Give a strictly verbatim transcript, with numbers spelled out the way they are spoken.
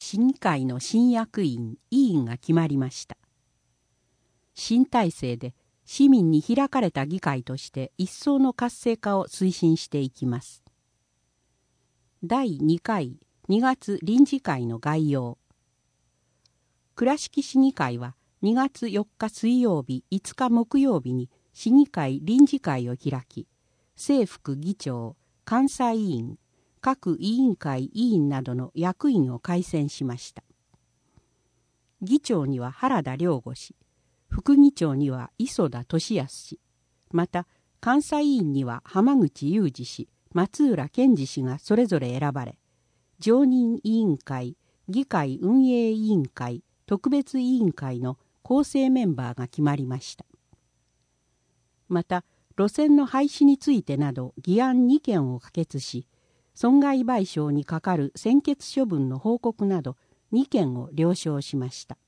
市議会の新役員、委員が決まりました。新体制で市民に開かれた議会として一層の活性化を推進していきます。だいにかいにがつ臨時会の概要。倉敷市議会はにがつよっか水曜日、いつか木曜日に市議会臨時会を開き、正副議長、監査委員、各委員会委員などの役員を改選しました。議長には原田良吾氏、副議長には磯田俊康氏、また監査委員には浜口雄二氏、松浦健二氏がそれぞれ選ばれ、常任委員会、議会運営委員会、特別委員会の構成メンバーが決まりました。また路線の廃止についてなど議案にけんを可決し、損害賠償にかかる専決処分の報告などにけんを了承しました。